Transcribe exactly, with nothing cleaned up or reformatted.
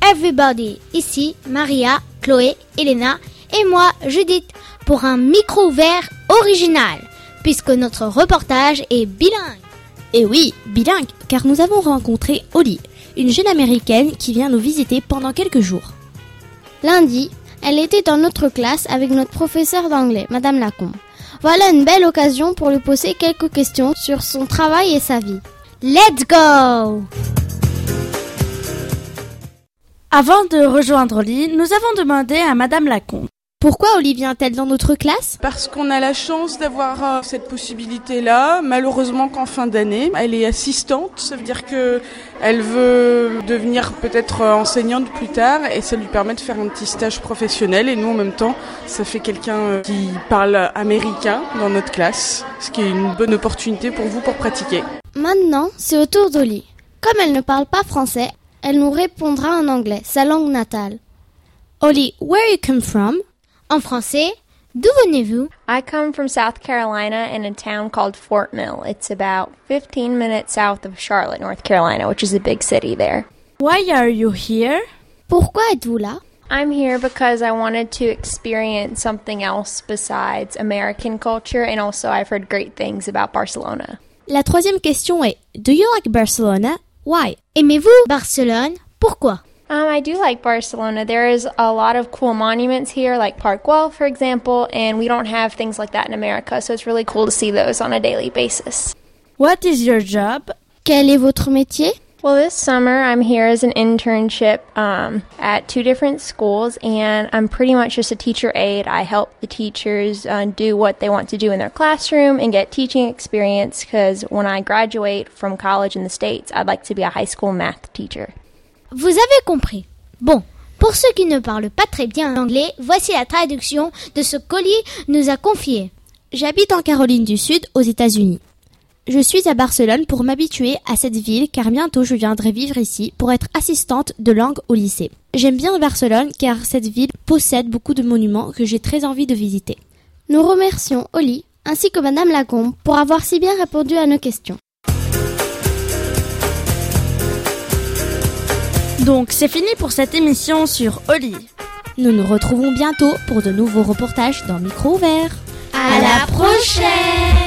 everybody, ici Maria, Chloé, Elena et moi Judith pour un micro ouvert original puisque notre reportage est bilingue. Et oui, bilingue, car nous avons rencontré Holly, une jeune américaine qui vient nous visiter pendant quelques jours. Lundi, elle était dans notre classe avec notre professeure d'anglais, Madame Lacombe. Voilà une belle occasion pour lui poser quelques questions sur son travail et sa vie. Let's go! Avant de rejoindre Holly, nous avons demandé à Madame Lacombe. Pourquoi Holly vient-elle dans notre classe ? Parce qu'on a la chance d'avoir euh, cette possibilité-là. Malheureusement qu'en fin d'année, elle est assistante. Ça veut dire que elle veut devenir peut-être euh, enseignante plus tard et ça lui permet de faire un petit stage professionnel. Et nous, en même temps, ça fait quelqu'un euh, qui parle américain dans notre classe, ce qui est une bonne opportunité pour vous pour pratiquer. Maintenant, c'est au tour d'Holly. Comme elle ne parle pas français, elle nous répondra en anglais, sa langue natale. Holly, where you come from? En français, d'où venez-vous? I come from South Carolina in a town called Fort Mill. It's about fifteen minutes south of Charlotte, North Carolina, which is a big city there. Why are you here? Pourquoi êtes-vous là? I'm here because I wanted to experience something else besides American culture, and also I've heard great things about Barcelona. La troisième question est, do you like Barcelona? Why? Aimez-vous Barcelone? Pourquoi? Um, I do like Barcelona. There is a lot of cool monuments here, like Park Güell, for example, and we don't have things like that in America, so it's really cool to see those on a daily basis. What is your job? Quel est votre métier? Well, this summer I'm here as an internship um, at two different schools, and I'm pretty much just a teacher aide. I help the teachers uh, do what they want to do in their classroom and get teaching experience, because when I graduate from college in the States, I'd like to be a high school math teacher. Vous avez compris. Bon, pour ceux qui ne parlent pas très bien anglais, voici la traduction de ce qu'Holly nous a confié. J'habite en Caroline du Sud, aux États-Unis. Je suis à Barcelone pour m'habituer à cette ville car bientôt je viendrai vivre ici pour être assistante de langue au lycée. J'aime bien Barcelone car cette ville possède beaucoup de monuments que j'ai très envie de visiter. Nous remercions Holly ainsi que Madame Lacombe pour avoir si bien répondu à nos questions. Donc c'est fini pour cette émission sur Holly. Nous nous retrouvons bientôt pour de nouveaux reportages dans Micro Ouvert. À la prochaine!